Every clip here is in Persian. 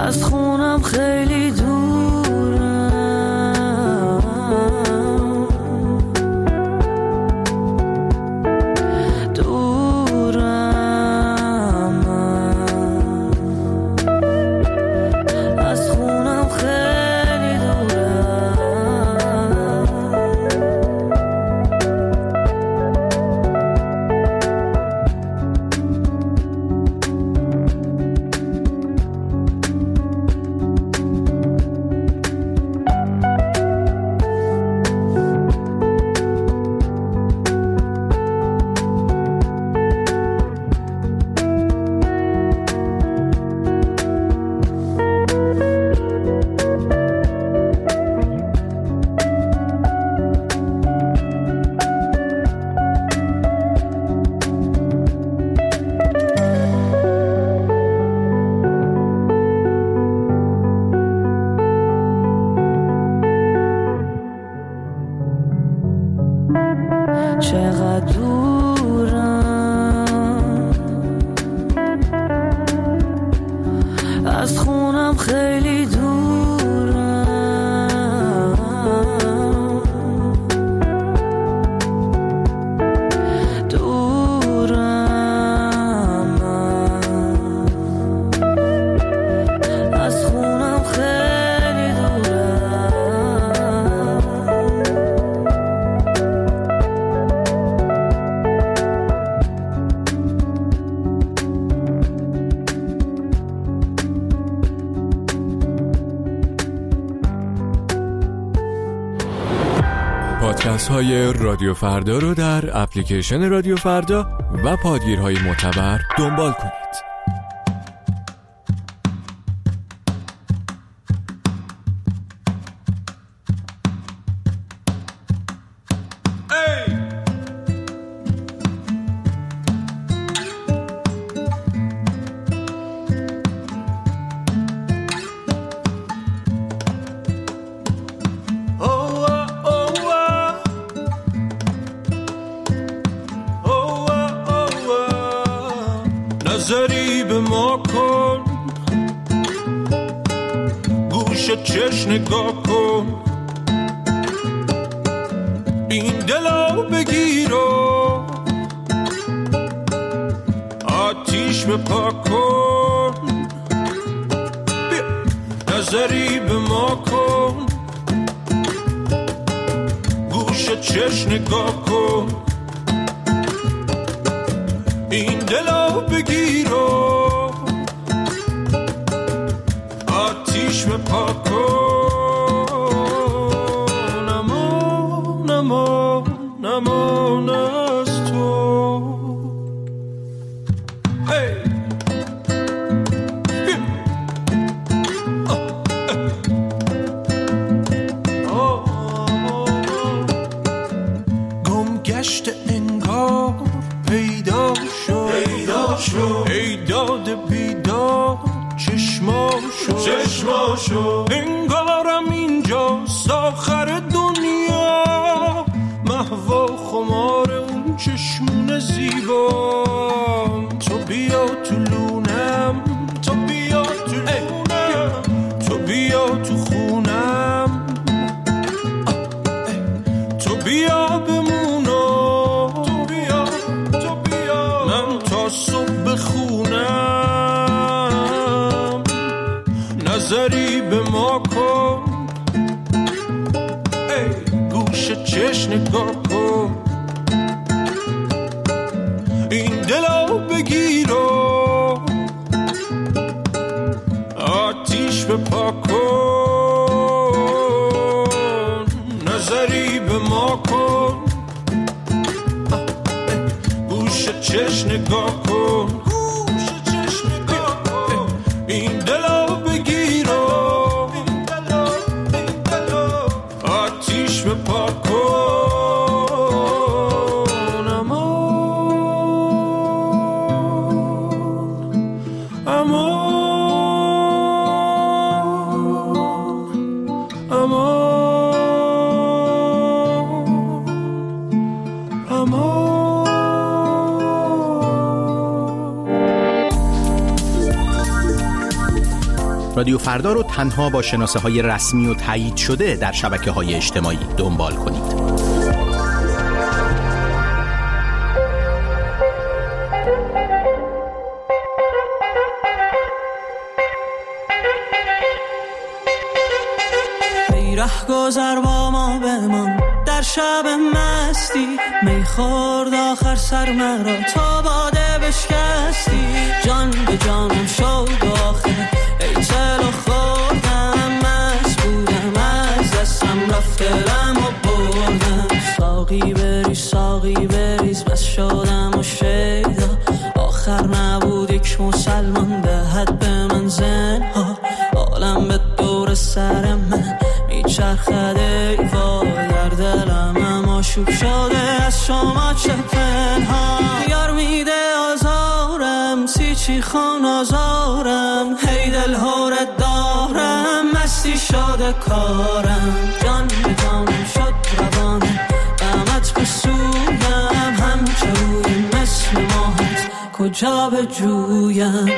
از خونم خیلی چقدر دورم، از خونم خیلی پادکست های رادیو فردا رو در اپلیکیشن رادیو فردا و پادگیرهای معتبر دنبال کنید. نظری به ما کن، گوش چشم نگاه کن، این دلو بگیر و آتیش بپا کن. نظری به ما کن، گوش چشم نگاه کن، این دلو بگیر و آتیش بپا کن. امان امان امان از تو. گم گشت انگار پیدا شو، ای داد بیدار چشماشو، انگارم اینجاست آخر دنیا، محو خمار اون چشمون زیبا. تو بیا تو لونم، تو بیا تو لونم، تو بیا تو خونم، تو بیا بمونم، تو بیا من تا صبح بخونم. نظری به ما کن، گوش چشم نگاه کن، این دلو بگیر و آتیش بپا کن. نظری به ما کن، گوش چشم نگاه کن، این دلو بگیر و آتیش بپا کن. رادیو فردا رو تنها با شناسه‌های رسمی و تایید شده در شبکه‌های اجتماعی دنبال کنید. رهگذر با ما بمان در شب مستی، میخورد آخر سر مرا تا باده بشکستی. جان به جانم شد آخر ای چلو خوردم، مست بودم از دستم رفت دلم و بردم. ساقی بریز بس شدم و شیدا، آخر نبود یک مسلمان دهد به من زنها. عالم به دور سر من میچرخده ای وای، در دلم اما شوب شده از شما چه پنهان. یار میده آزارم چی خون آزارم، هی دل هورت دارم مستی شده کارم. جان به جانم شد روانم غمت بسویم، همچه روی مثل ماهت کجا به جویم.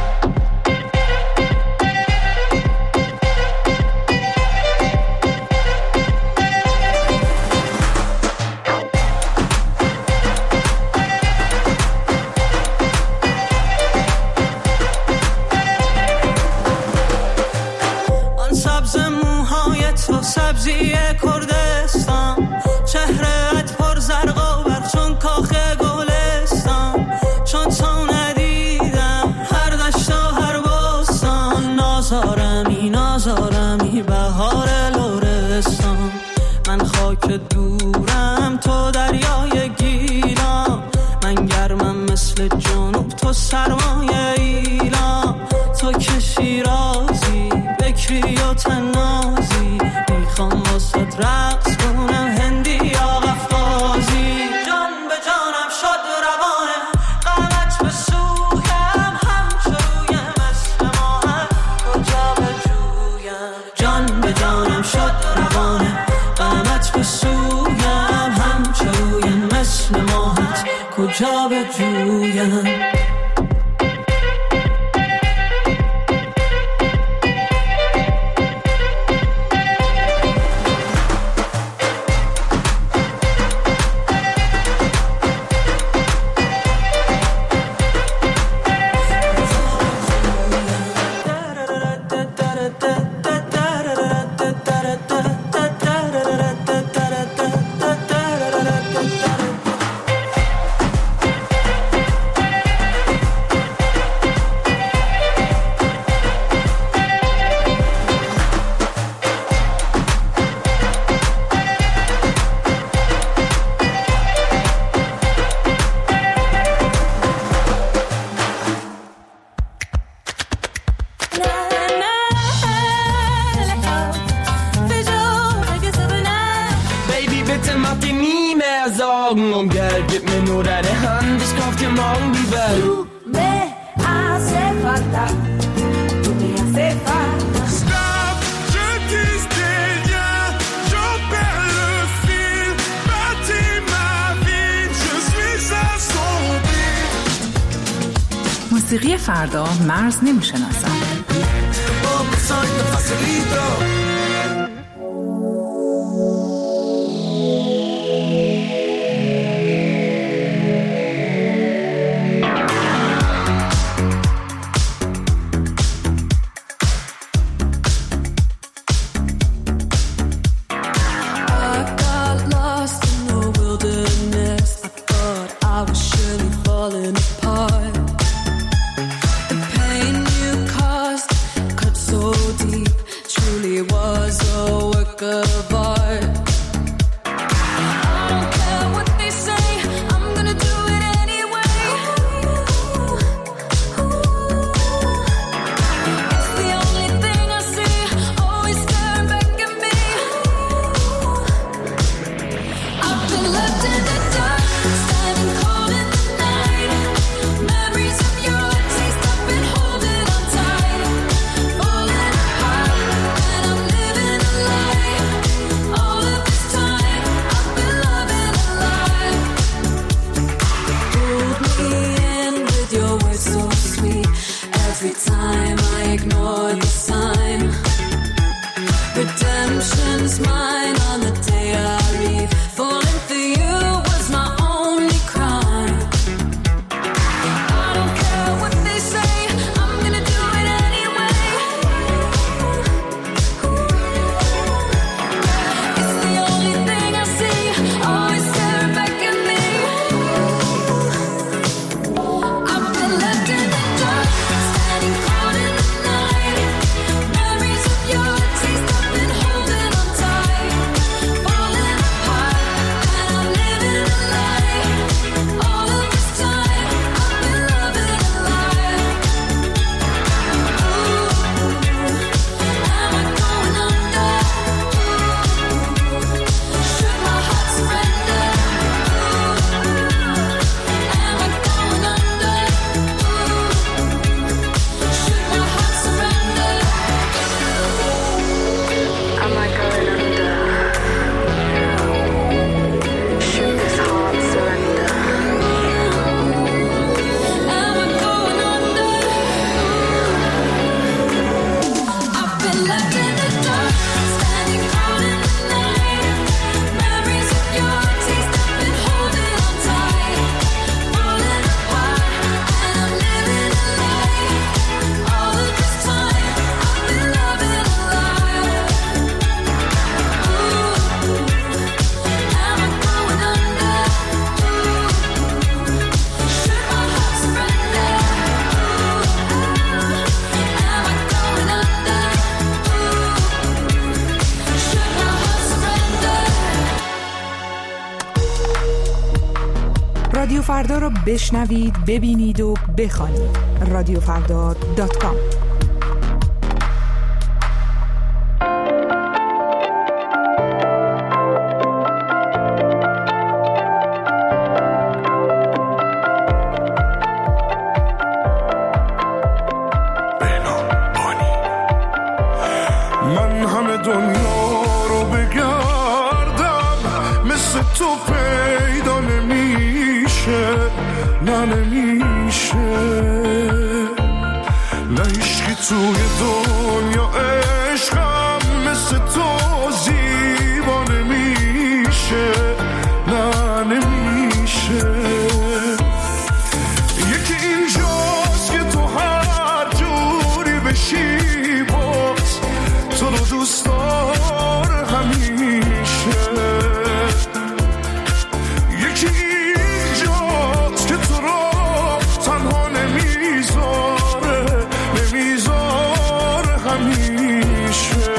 سبزی کردستان، چهرهت پر زرق و برق چون کاخ گلستان. چون تو ندیدم هر دشت و هر بستان، نازارمی بهار لرستان. من خاک دورم تو دریای گیلان، من گرمم مثل جنوب تو سرمایه ایلان. تو که شیرازی بکری و تنازی، میخوام واسه رقص کنم هندی یا قفقازی. جان به جانم شد روانه غمت بسویم، همچو روی مثل ماهت کجا به جویم. جان به جانم شد روانه غمت بسویم، همچو روی مثل ماهت کجا به جویم. Und Geld, gib mir nur deine Hand, ich kauf dir morgen die Welt. Du me hace falta, tu me hace falta. Stop, je dis rien, j'en perds le fil. Bâtis ma vie, je suis assombri. موسیقی فردا مرز نمیشناسد. Every time I ignore on the sign. Redemption's mine on the day I leave. Falling for you was my only crime. I don't care what they say, I'm gonna do it anyway. It's the only thing I see, always staring back at me. I've been left in the dark, standing cold in the night. Memories of your taste, I've been holding on tight. Falling apart, and I'm living a lie. All of this time, I've been loving a lie. Am I going under? Should my heart surrender? Am I going under? Should my heart surrender? Am I going under? Should this heart surrender? Am I going under? I've been left in the dark, standing cold in the night. Memories of your taste, I've been holding on tight. Falling apart, and I'm living a lie. All of this time, I've been loving a lie. Am I going under? Should my heart surrender? Am I going under? Should my heart surrender? رادیو فردا را بشنوید، ببینید و بخوانید. رادیوفردا.com. من همه دنیا رو بگردم مثل تو پیدا نمیشه، نه نمیشه. نه هیچکی توی دنیا عشقم مثل تو زیبا نمیشه، نه نمیشه. یکی اینجاست که تو هر جوری بشی باز تو رو دوست داره همیشه. یکی اینجاست که تو رو تنها نمیذاره، نمیذاره همیشه.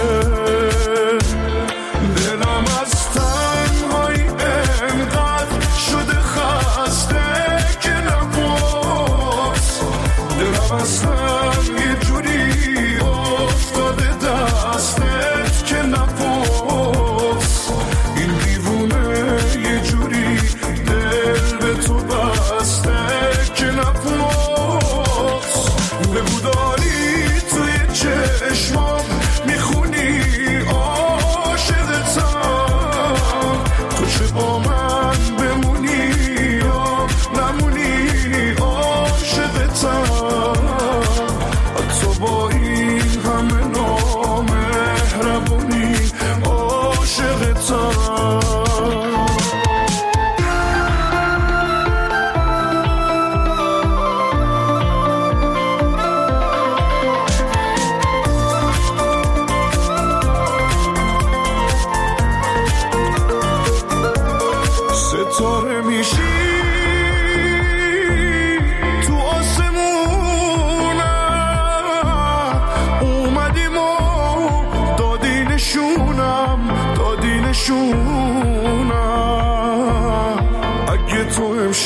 دلم از تنهایی انقدر شده خسته که نباز. دلم اصلا یه جوری افتاده دستت که نباز. این دیوونه یه جوری دل به تو بسته که نباز. بگو داری توی چشمام میخونی عاشقتم، تو چه با من بمونی یا نمونی عاشقتم. حتی با این همه نامهربونی عاشقتم. ستاره میشی تو آسمونم، اومدیم و دادی نشونم، دادی نشونم. اگه تو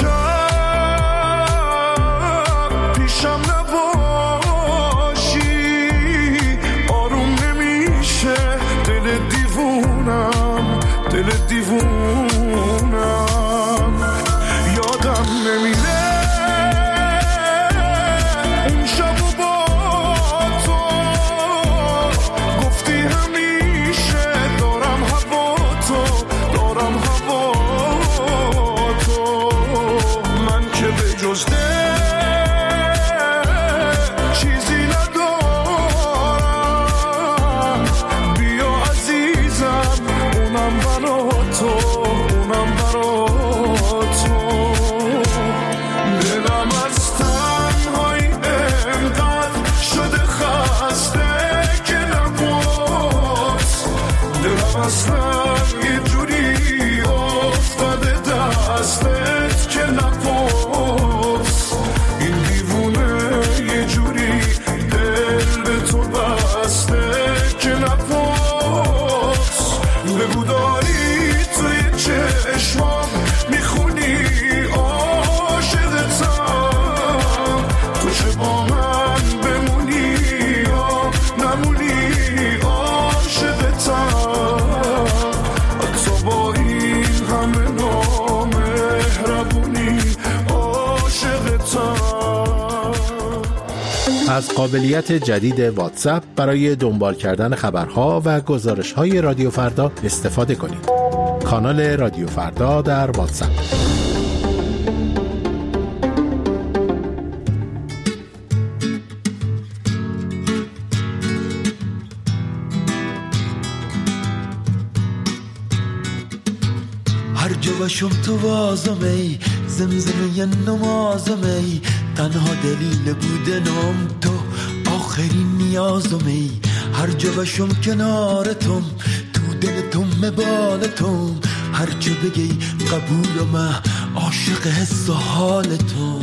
امشب پیشم نباشی آروم نمیشه دل دیوونم، دل دیوونم. یادم نمیره اون شب و با تو گفتی همیشه دارم هوا تو، اصلا یه جوری افتاده دستت که نپرس این دیوونه یه جوری دل به تو بسته که نپرس بگو داری توی چشمام میخونی عاشقتم تو چه با من بمونی یا نمونی عاشقتم حتی با این همه نامهربونی عاشقتم. از قابلیت جدید واتساپ برای دنبال کردن خبرها و گزارش‌های رادیو فردا استفاده کنید. کانال رادیو فردا در واتساپ. هر جا باشم تو وازمی زمزمه ی نمازمی تنها دلیل بودنم تو آخرین نیازمی هر جا باشم کنارتم تو دلتم مبالتم هر چه بگی قبولم عاشق حس و حالتم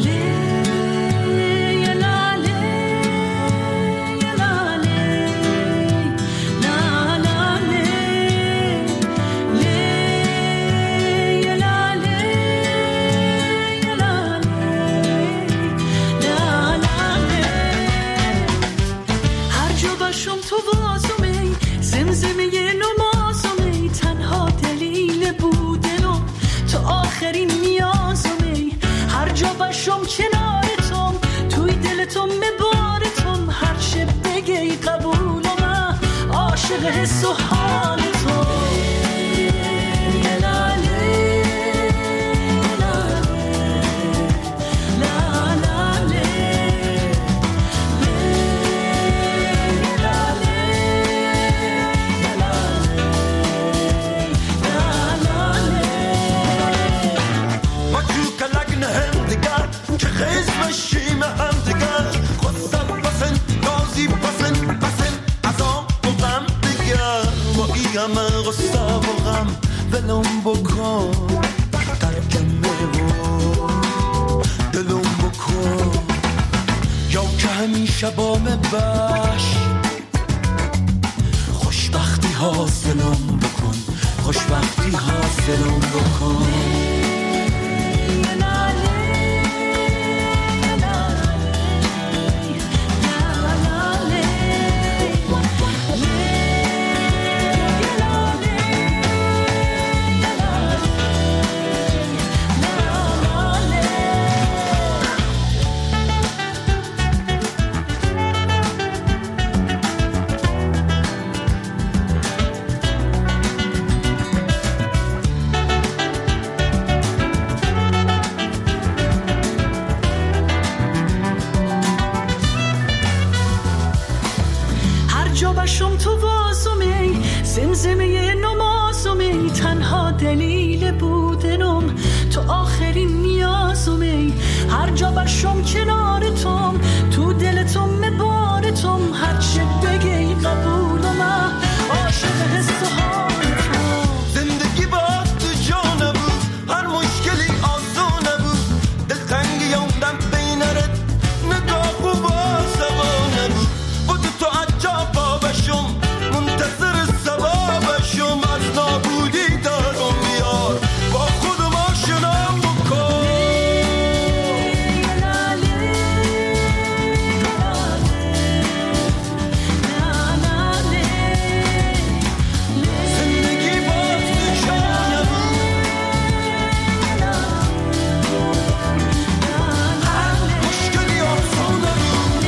آخرین نیازمی هر جا باشم کنارتم توی دلتم مبارتم هر چه بگی قبولم عاشق حس و حالتم من غصه و غم دلم بکن ترکم نبود دلم بکن یا که همیشه با مباش خوشبختی حاصلم بکن خوشبختی حاصلم بکن جابشم تو وازمی زمزمه نمازمی تنها دلیل بودنم تو آخرین نیازمی هر جا باشم کنارتم تو دلتم مبارتم هر چه بگی قبولم عاشق حس و حالتم زندگی با تو جا نبود هر مشکلی آسون نبود دلتنگی یوندم بینرت نگاه و باسوا نبود بود تو عجب بابشم منتظر ثوابشم از نابودی دارم بیار با خودم آشنا بکن زندگی با تو جا نبود هر مشکلی آسون نبود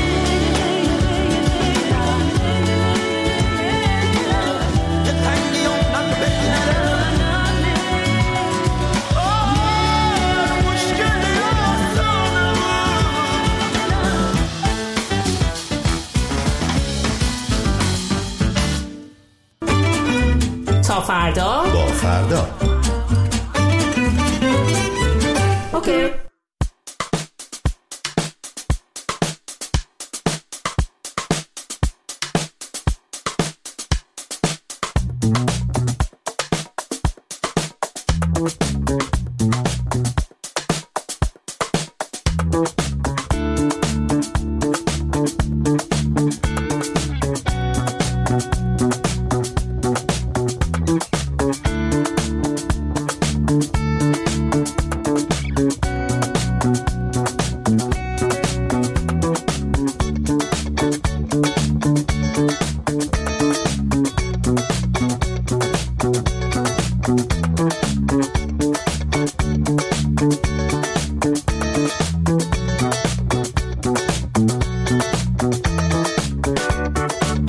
دلتنگی یوندم بینرت مشکلی آسون نبود تا فردا با فردا. اوکی.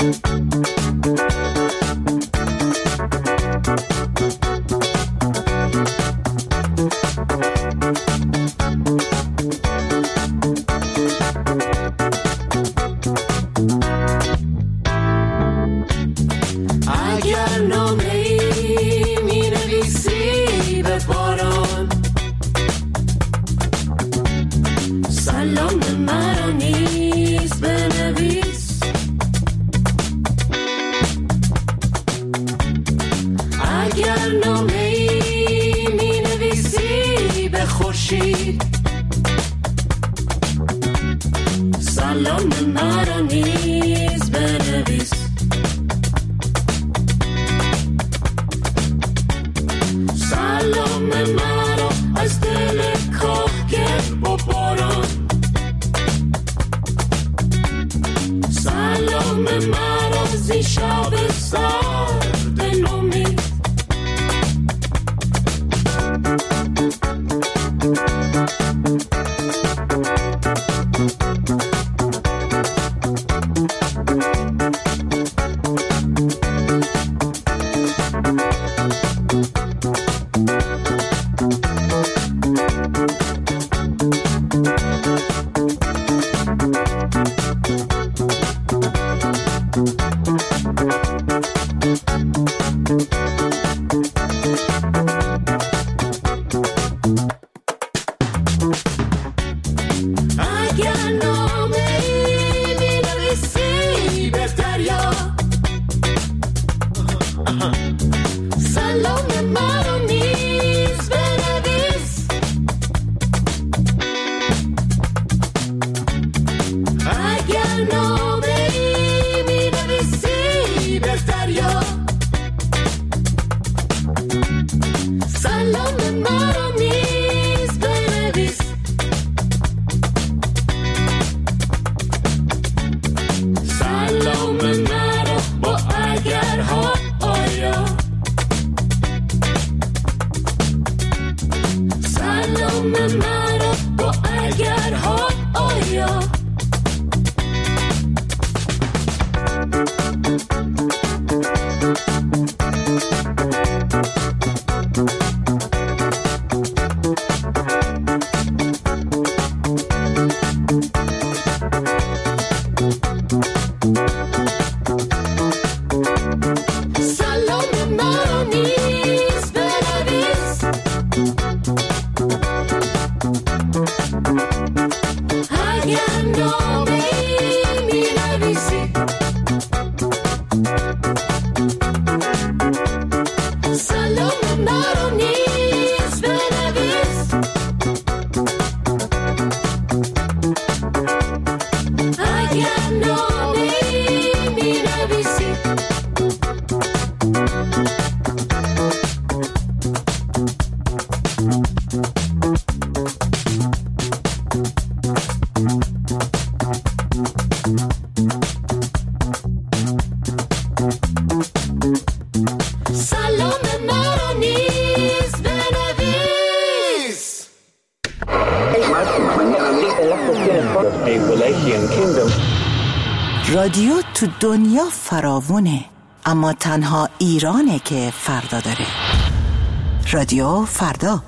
رادیو تو دنیا فراوونه، اما تنها ایرانه که فردا داره. رادیو فردا.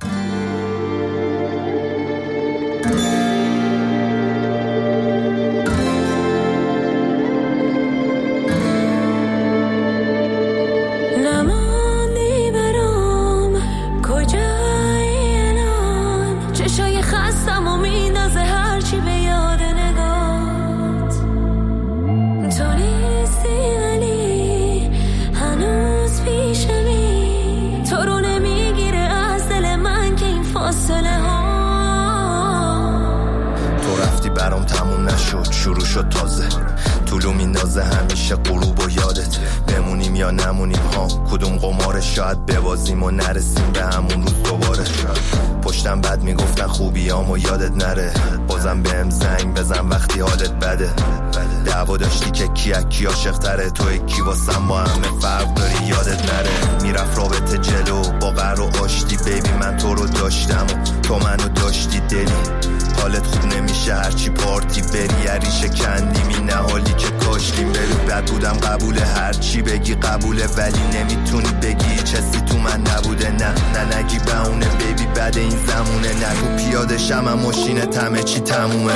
شروع شد تازه طولو میندازه همیشه غروب و یادت بمونیم یا نمونیم ها کدوم قماره شاید ببازیم و نرسیم به همون روز دوباره پشتم بد میگفتن خوبیامو یادت نره بازم بهم زنگ بزن وقتی حالت بده دعوا داشتی که کی عاشق تره توی کی واسم با همه فرق داری یادت نره میرفت رابطه جلو با قهر و آشتی بیبی من تو رو داشتم و تو منو داشتی دلی حالت خوب نمیشه هرچی پارتی بری عریشه کندیم این نهالی که کاشتیم برو بلد بودم قبول هر چی بگی قبوله، ولی نمیتونی بگی چیزی تو من نبوده. نه نگی بهونه بیبی بعد این زمونه، نگو پیاده شم ماشین همه چی تمومه.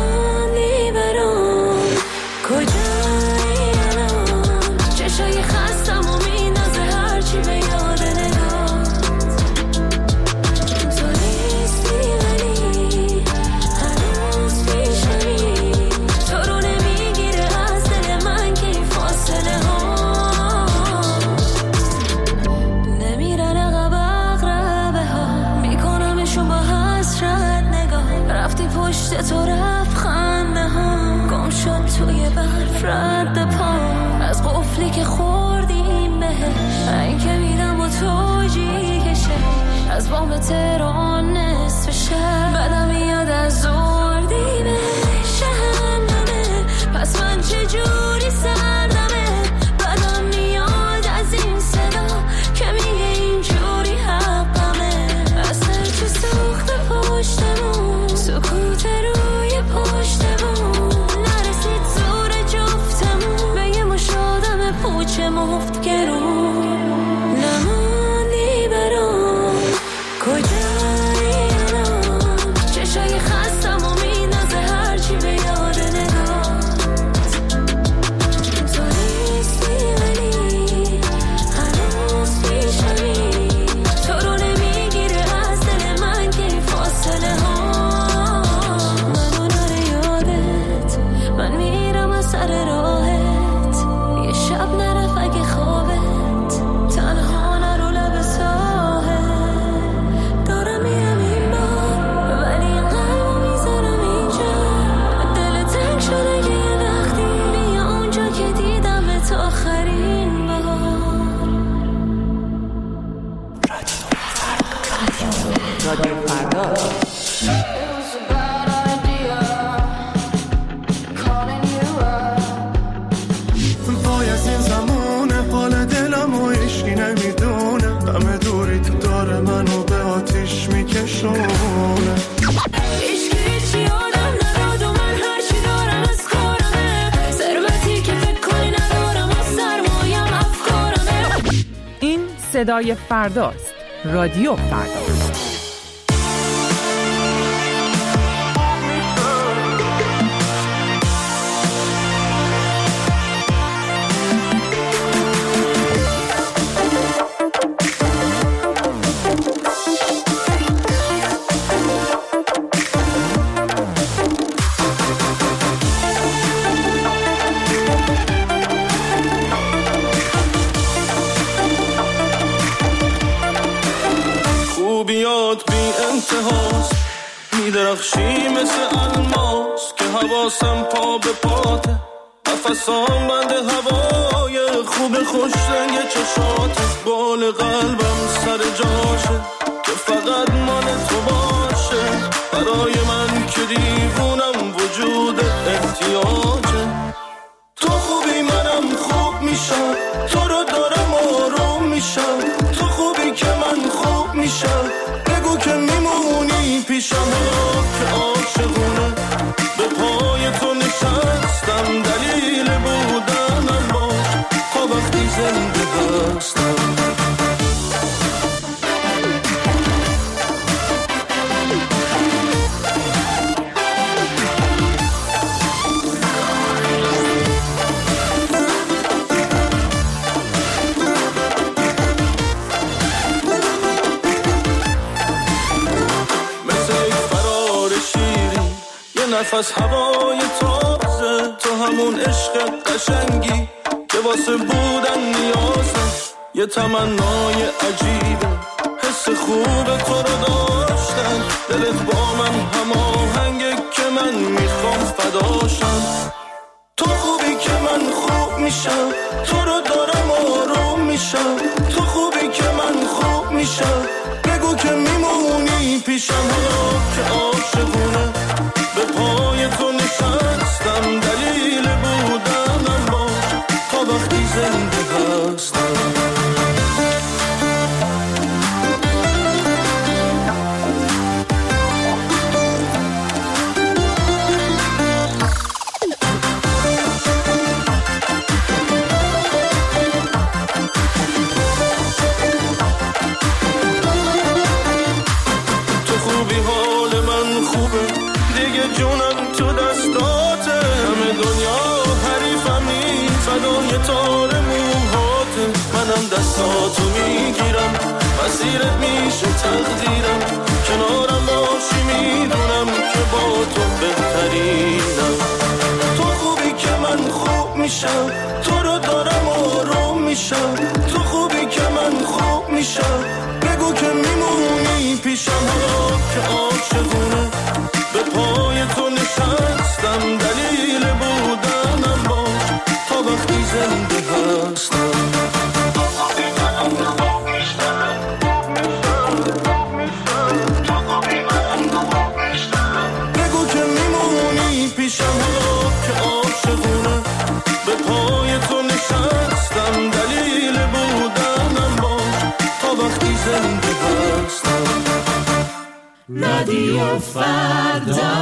کجایی الان چشای خستم و میندازه هرچی به یاد نگات. تو نیستی ولی هنوز پیشمی، تو رو نمیگیره از دل من که این فاصله ها. نمیرن عقب اقربه ها، میکنمشون با حسرت نگاه. رفتی پشت تو رفت خنده ها، گم شد توی برف رد پا. از قفلی که خوردیم بهش این که میدم و توجی کشه. از بام تهران نصف شهر بدم میاد از زردی به شهنمه. پس من چجوری سردمه، بدم میاد از این صدا که میگه اینجوری حقمه. از هرچی سوخت پشتمون سکوت روی پشتمون، نرسید زور جفتمون به یه مشادم پوچه مفت گرون. نموندی برام کجایی الان چشای خستم و میندازه هرچی به یاد نگات. تو نیستی ولی هنوز پیشمی، تو رو نمیگیره از دل من که این فاصله ها. منو نره یادت، من میرم از سر راهت. یه شب نرف اگه خوابت، تنها نرو لب ساحل. دارم میرم این بار ولی قلبو میذارم اینجا. دل تنگ شده که یه وقتی بیا اونجا که دیدمت آخرین بار. رادیو فردا. وای از این زمونه حال دلم و عشقی نمیدونه، همه دوری تو داره منو به آتیش میکشونه. هیچی آدم نداد و من هرچی دارم از کارمه. ثروتی که فکر کنی ندارم و سرمایم افکارمه. این صدای فرداست. رادیو فردا. خوبیات بی انتهاست، میدرخشی مثل الماس که حواسم پا به پاته. نفسام بند هوای خوب خوش رنگ چشاته. بال قلبم سر جاشه که فقط مال تو باشه. برای من که دیوونم وجود احتیاجه. تو خوبی منم خوب میشم، تو رو دارم آروم میشم. تو خوبی که من خوب میشم، بگو که میمونی پیشم. که عاشقونه به پای تو نشستم، دلیل بودنم باش تا وقتی زنده هستم. نفس هوای تازه، تو همون عشق قشنگی که واسه بودن نیازه. یه تمنای عجیبه حس خوب تو رو داشتن. دلت با من هماهنگه که من میخوام فداشم. تو خوبی که من خوب میشم، تو رو دارم آروم میشم. تو خوبی که من خوب میشم، بگو که میمونی پیشم. که عاشقونه به پای تو نشستم، دلیل بودنم باش تا وقتی زنده هستم. موهای تار موهاته، منم دستاتو میگیرم، مسیرت میشه تقدیرم، کنارم باشی میدونم که با تو بهترینم. تو خوبی که من خوب میشم، تو رو دارم آروم میشم، تو خوبی که من خوب میشم، بگو که میمونی پیشم. حالا که عاشقونه به پای تو نشستم، دلیل بودنم باش تا وقتی زنده هستم. بگو که میمونی پیشم. حالا که عاشقونه به پای تو نشستم، دلیل بودنم باش تا وقتی زنده هستم. رادیو فردا.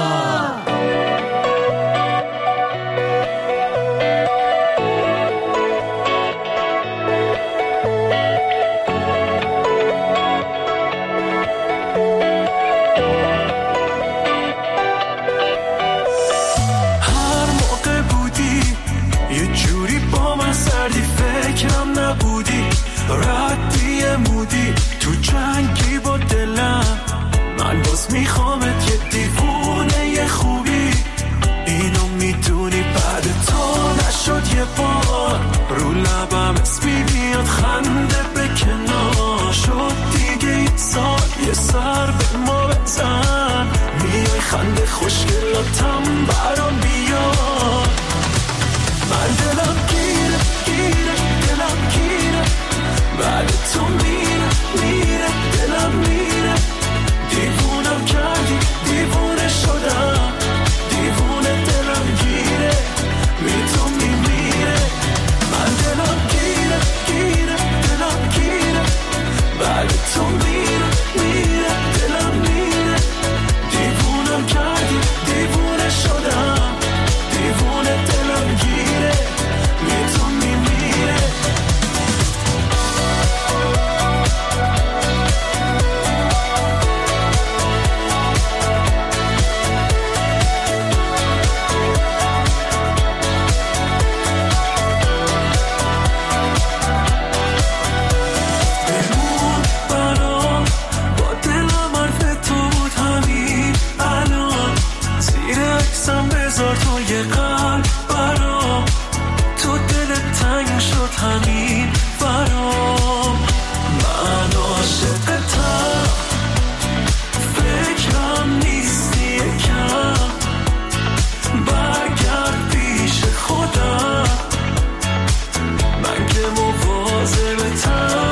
ردی مودی تو جنگی با دلم، من باز میخوامت یه دیوونه خوبی، اینو میدونی بعد تو نشد یه بار، رو لبم اسمی میاد خنده به کنار، شد دیگه این سال یه سر به ما بزن، میای خنده خوشگلاتم برام بیار، من دلم گیره گیره دلم گیره، بعد تو میره میره دلم میره، دیوونم کردی دیوونه شدم، دیوونه دلم گیره بی تو میمیره، من دلم گیره گیره دلم گیره، بعد تو میره میره دلم میره، دیوونم کردی دیوونه شدم، دیوونه دلم گیره بی تو میمیره. بذار تو یه قلب برام، تو دلت تنگ شد همین برام، من عاشقتم فکرم نیستی یکم، برگرد پیش خودم، من که مواظبتم،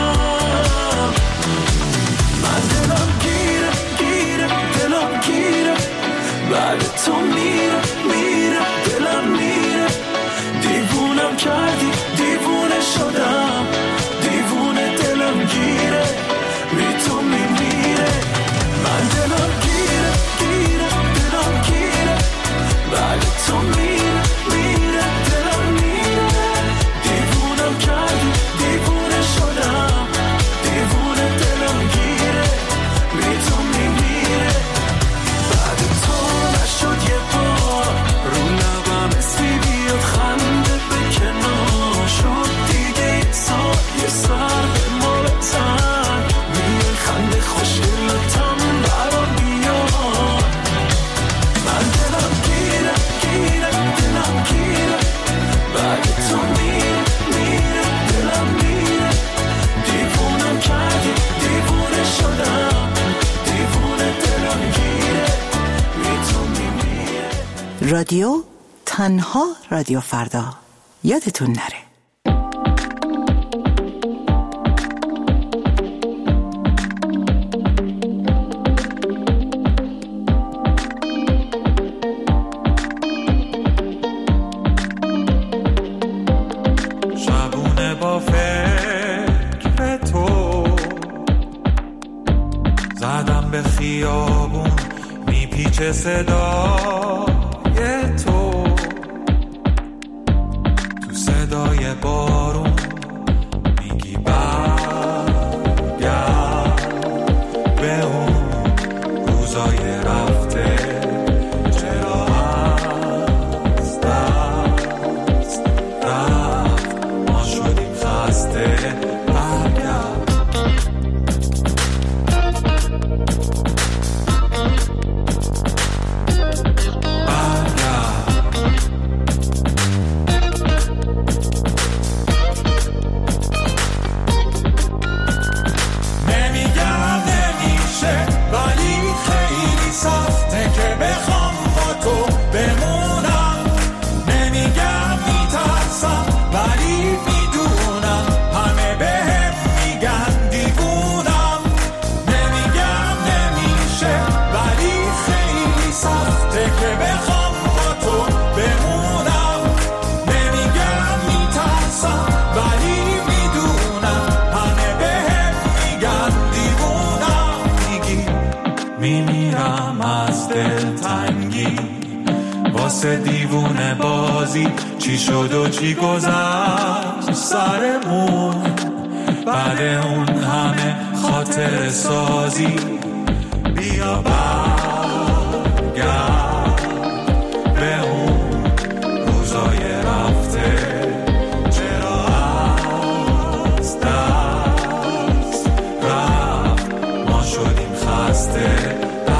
من دلم گیره گیره دلم گیره، بعد تو میره میره دلم میره، دیوونم کردی دیوونه شدم، دیوونه دلم گیره بی تو میمیره، من دلم گیره گیره دلم گیره، بعد تو میره میره دلم میره، دیوونم کردی دیوونه شدم، دیوونه دلم گیره بی تو میمیره، بعد تو نشد یه بار، رو لبم اسمی بیاد خنده به کنار، شد دیگه یه سال یه سر به ما بزن، میای خنده خوشگلاتم برام بیار، من دلم گیره گیره دلم گیره، بعد تو میره میره دلم میره، دیوونم کردی دیوونه شدم، دیوونه دلم گیره بی تو میمیره. رادیو تنها رادیو فردا، یادتون نره. شبونه با فکر تو زدم به خیابون، میپیچه صدای تو، تو صدای بارون میگی برگرد به اون روزای رفته، چرا از دست رفت واسه دیوونه بازی چی شد و چی گذشت سرمون بعد اون همه خاطر سازی بیا برگرد به اون روزای رفته چرا از دست رفت ما شدیم خسته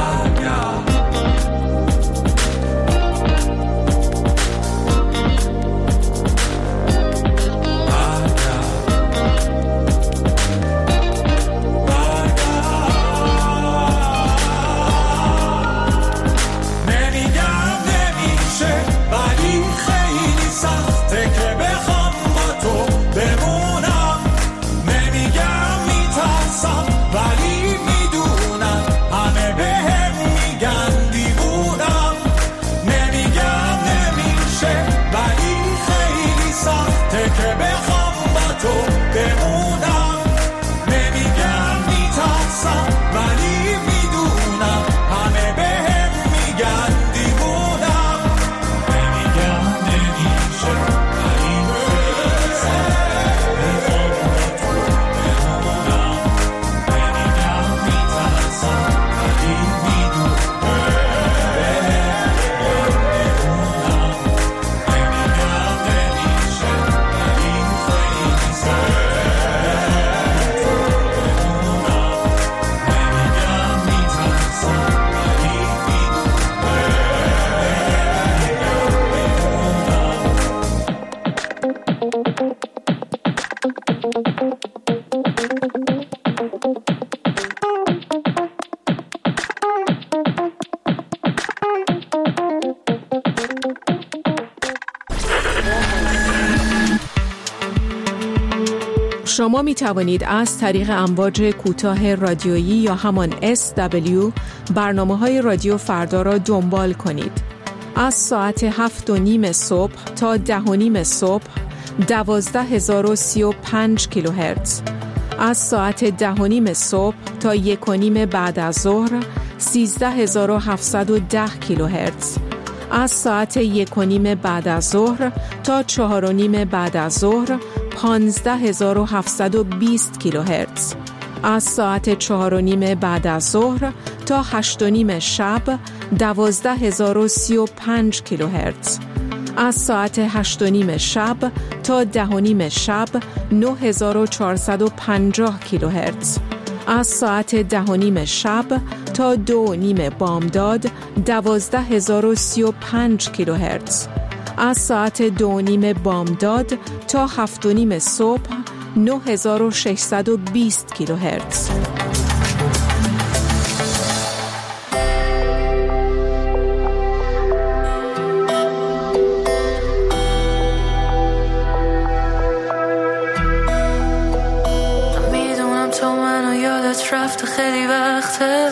شما می توانید از طریق امواج کوتاه رادیویی یا همان SW برنامه‌های رادیو فردا را دنبال کنید. از ساعت 7:30 صبح تا 10:30 صبح 12035 کیلوهرتز. از ساعت 10:30 صبح تا 1:30 بعد از ظهر 13710 کیلوهرتز. از ساعت 1:30 بعد از ظهر تا 4:30 بعد از ظهر 15720 کیلوهرتز. از ساعت 4:30 بعد از ظهر تا 8:30 شب 12035 کیلوهرتز. از ساعت 8:30 شب تا 10:30 شب 9450 کیلوهرتز. از ساعت 10:30 شب تا 2:30 بامداد 12035 کیلوهرتز. از ساعت 2:30 بامداد تا 7:30 صبح 9620 کیلوهرتز. میدونم تو منو یادت رفته خیلی وقته،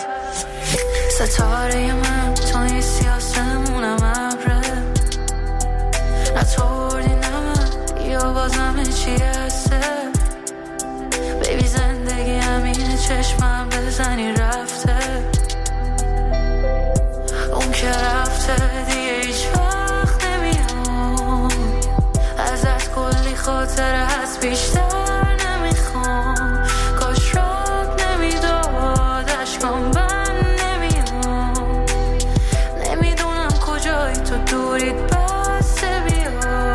ستاره من تو نیستی آسمونم ابره، نطوردی نمه یا بازم چی هسته. بیبی زندگی همینه چشمم بزنی رفته، اون که رفته دیگه هیچ وقت نمیام، ازت کلی خاطره هست بیشتر نمیخوام، کاش رات نمیداد اشکام بند نمیام، نمیدونم کجایی تو دورید بسته بیا.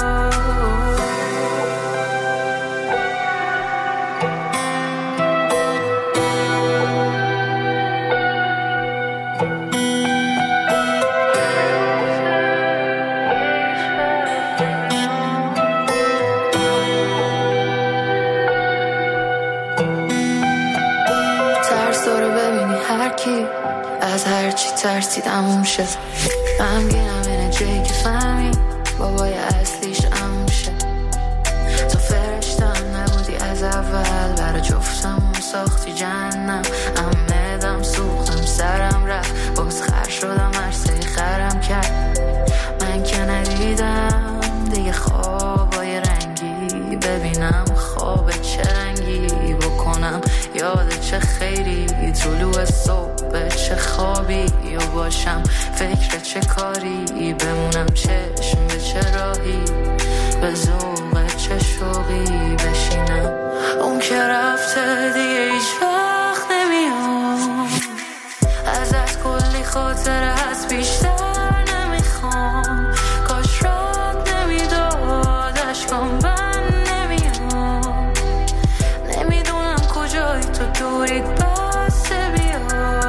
ترس داره ببینی هر کی از هر چی ترسید عموم شه، غمگینم اینه جایی که فهمی بابای اصلیش عموم شه. تو فرشته هم نبودی از اول، برا جفتمون ساختی جهنم، عمدم سوختم سرم رفت، باز خر شدم عرصه خرم کرد. من که ندیدم دیگه خوابای رنگی، ببینم خواب چه رنگی بکنم، یاد چه خیری طلوع صبح چه خوابی و باشم، فکر چه کاری بمونم، چشم به چه راهی، به ذوق چه شوقی بشینم. اون که رفته دیگه هیچ وقت نمیام، ازت کلی خاطره هست بیشتر نمیخوام، کاش رات نمیداد اشکام بند نمیام، نمیدونم کجایی تو دوریت بسته بیا.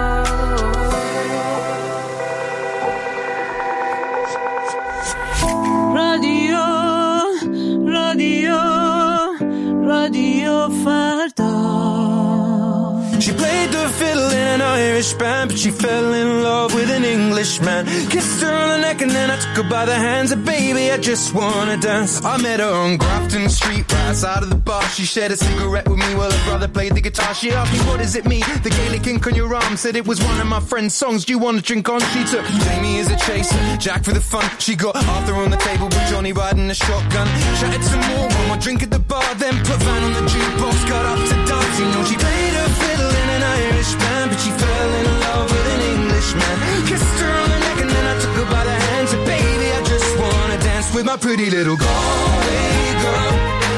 رادیو فردا. She played the fiddle in an Irish band, but she fell in love with an Englishman. Kissed her on the neck and then I took her by the hands. And baby, I just wanna dance. I met her on Grafton Street, right outside of the bar. She shared a cigarette with me while her brother played the guitar. She asked me, what does it mean? The Gaelic ink on your arm said it was one of my friend's songs. Do you want to drink on? She took Jamie as a chaser, Jack for the fun. She got Arthur on the table with Johnny riding a shotgun. Chatted some more, one more drink at the bar, then put Van on the jukebox. Got up to dance, you know she played her fiddle in an Irish band, but she fell in love with an Englishman. Kissed her on the neck and then I took her by the hands. And baby, I just wanna dance with my pretty little Galway girl.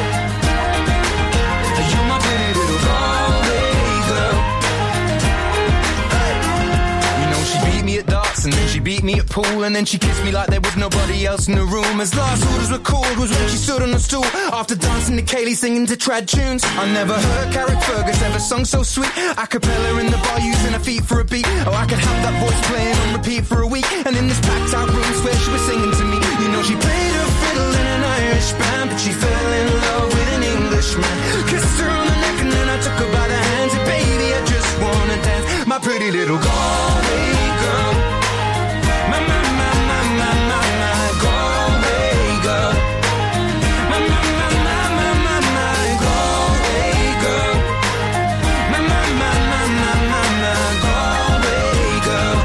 You're my pretty little Galway girl. Hey. You know she beat me at darts and then she beat me at pool, and then she kissed me like there was nobody else in the room. As last orders were called was when she stood on the stool after dancing to Kaylee singing to trad tunes. I never heard Carrick Fergus ever sung so sweet. A cappella in the bar using her feet for a beat. Oh, I could have that voice playing on repeat for a week. And in this packed out room swear she was singing to me. You know she played her fiddle in an Irish band, but she fell in love with an Englishman. Kissed her on the neck and then I took her by the hands. And baby, I just wanna dance, my pretty little Galway girl. My Galway girl. My Galway girl. My Galway girl.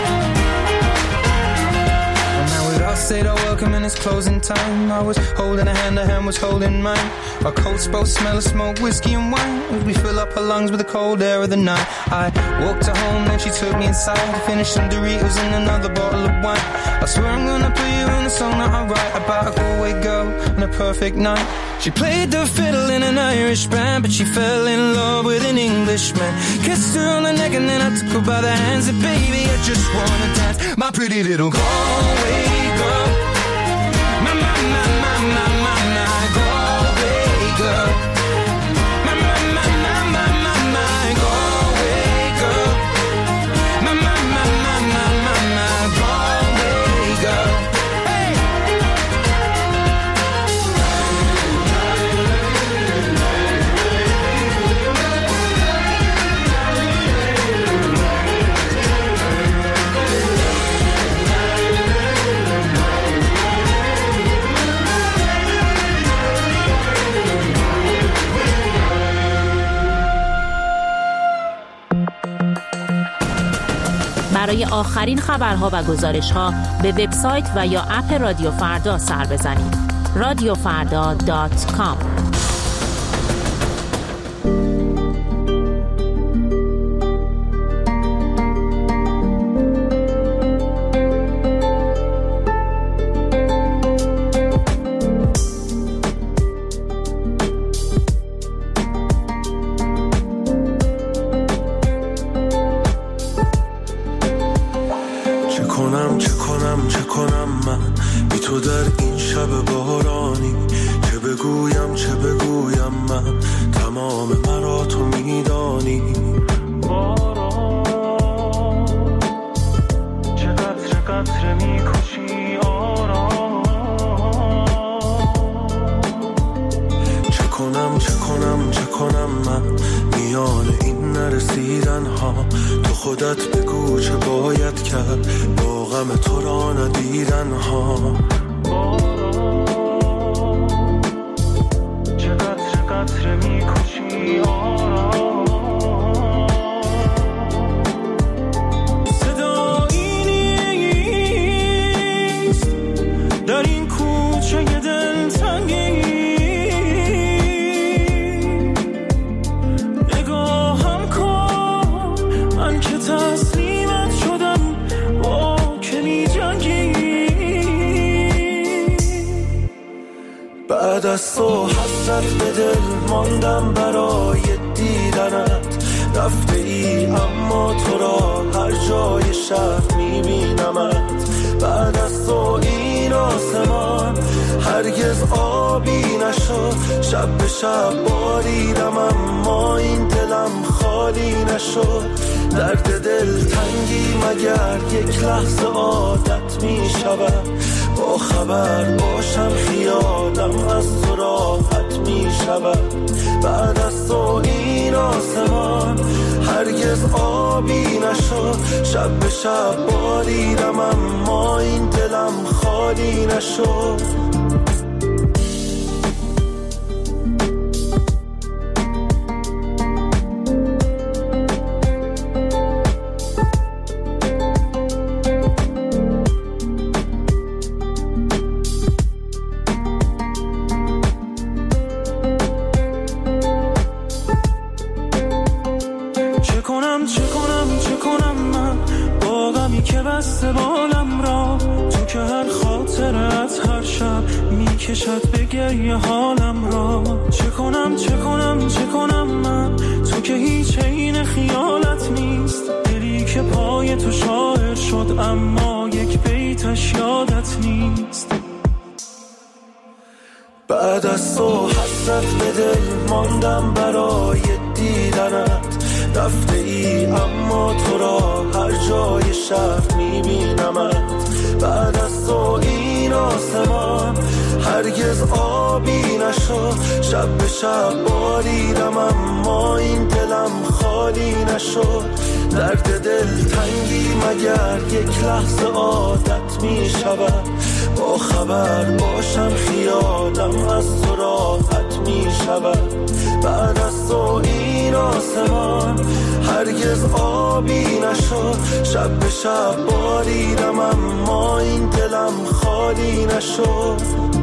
And now we'd all said our welcome and it's closing time. I was holding a hand was holding mine. Our coats both smell of smoke, whiskey and wine, as we fill up her lungs with the cold air of the night. I walked her home, then she took me inside to finish some Doritos and another bottle of wine. I swear I'm gonna put you in the song that I write about a Galway girl and a perfect night. She played the fiddle in an Irish band, but she fell in love with an Englishman. Kissed her on the neck and then I took her by the hands. And baby, I just wanna dance, my pretty little Galway girl. My Galway girl. My Galway girl. My Galway girl. Hey. برای آخرین خبرها و گزارش‌ها به وبسایت و یا اپ رادیو فردا سر بزنید. radiofarda.com. چه کنم من بی تو در این شب بارانی، چه بگویم من تمام مرا تو میدانی. باران چه قطره میکشی آرام، چه کنم من میان این نرسیدن ها، تو خودت بگو چه باید کرد با غم تو را ندیدن ها. چه قطره میکشی آرام، صدایی نیست در این کوچه دلتنگی، نگاهم کن من که تسلیمت شدم حسرت به دل ماندم برای دیدنت. رفته ای اما تو را هر جای شهر میبینمت. بعد از تو این آسمان هرگز آبی نشد. شب به شب باریدم اما این دلم خالی نشد. درد دل تنگی مگر یک لحظه عادت می شود. با خبر باشم خیالم از تو راحت می شود. بعد از تو این آسمان هرگز آبی نشد. شب به شب باریدم اما این دلم خالی نشد. کشد به گریه حالم را. چه کنم من، تو که هیچ عین خیالت نیست. دلی که پای تو شاعر شد اما یک بیتش یادت نیست. بعد از تو حسرت به دل ماندم برای دیدنت. رفته ای اما تو را هر جای شهر میبینمت. بعد از تو این آسمان هرگز آبی نشد. شب به شب باریدم اما این دلم خالی نشد. درد دل تنگی مگر یک لحظه عادت می شود. با خبر باشم خیالم از تو راحت می شود. بعد از تو این آسمان هرگز آبی نشد. شب به شب باریدم اما این دلم خالی نشد.